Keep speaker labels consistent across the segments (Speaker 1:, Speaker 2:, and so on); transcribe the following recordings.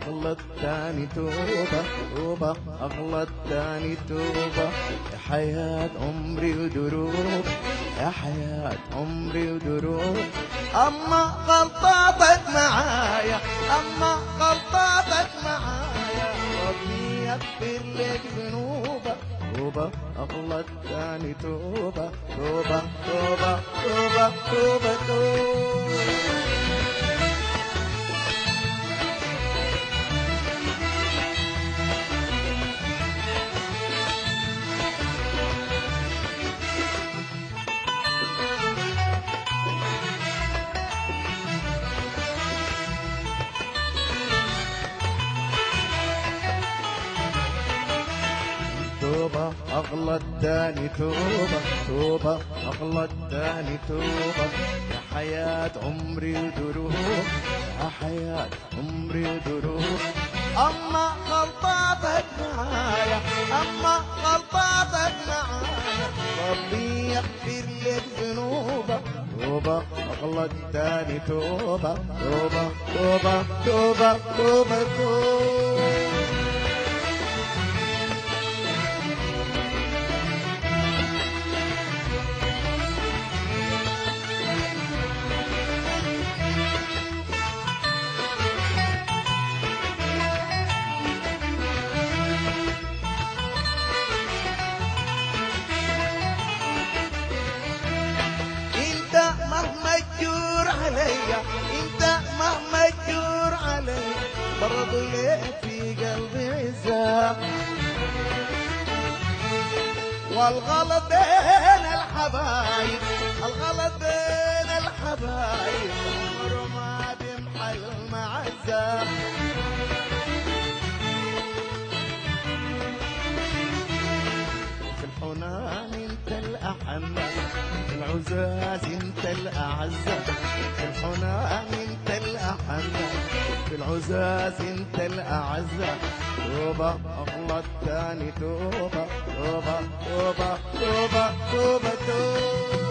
Speaker 1: أغلط تاني توبة توبة أغلط تاني توبة يا حياة عمري ودروب يا حياة عمري ودروب أما غلطاتك معايا أما غلطاتك معايا ربي يغفر لك ذنوبك توبة أغلط تاني توبة توبة توبة توبة توبة توبة توبة أغلط تاني توبة توبة أغلط تاني توبة يا حياة عمري ودروب يا حياة عمري ودروب أما غلطاتك معايا أما غلطاتك معايا ربي يغفر لك ذنوبك توبة أغلط تاني توبة توبة توبة توبة توبة توبة مهما تجور عليا انت مهما تجور عليا برضو ليك في قلبي عزة والغلط بين الحبايب الغلط بين الحبايب عمره ما بيمحل المعزة في الحنان انت الأحن في العزاز انت الأعز في الحنان انت الأحن في العزاز انت الأعز توبة أغلط تاني توبة توبة توبة توبة توبة توبة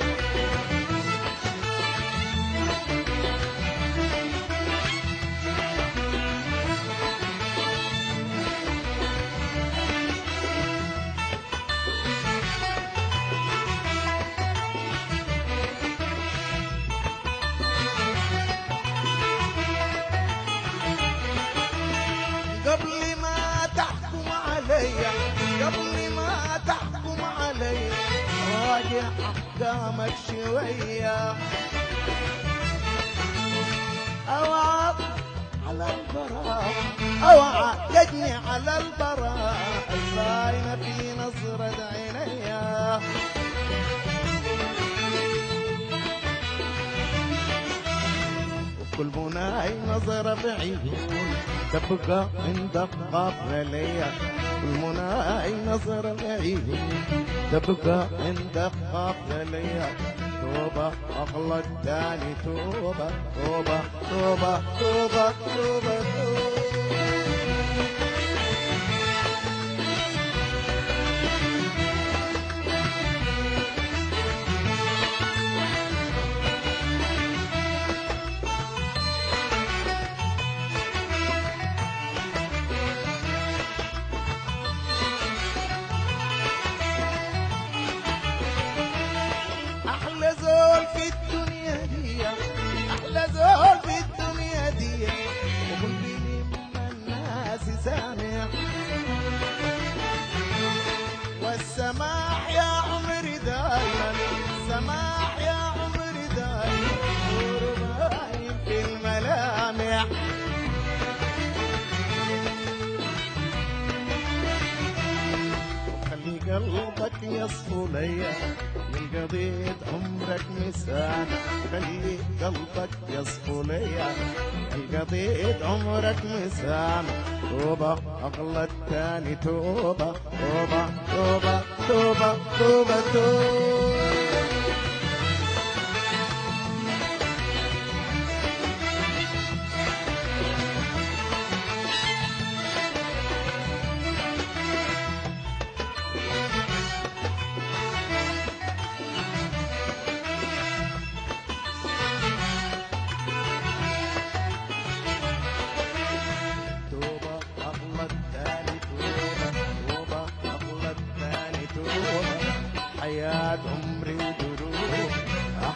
Speaker 1: قبل ما تحكم علي راجع أحكامك شوية أوعى على البراء أوعى تجني على البراء الزاينة في نظرة عينيا وكل مناي نظرة بعيون تبقى عندك غافلة ليا كل مناي نظرة بعيون تبقى عندك غافلة ليا توبة أغلط تاني توبة توبة توبة توبة توبة توبة أحلى زول في الدنيا دي أحلى زول في الدنيا دي وقلبي من الناس سامع والسماح يا عمري دايما السماح يا عمري دايما نور باين في الملامح وخلي قلبك يصفو ليا من قضية عمرك مسامح خلي قلبك يصفو ليا من قضية عمرك مسامح توبة أغلط تاني توبة توبة توبة توبة توبة توبة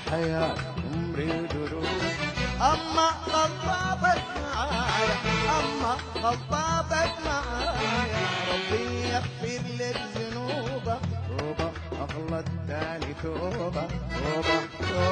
Speaker 1: الحياة عمري ودروب. أما غلطاتك معايا، أما غلطاتك معايا، ربي يغفر لك ذنوبك. توبة أغلط تاني توبة، توبة توبة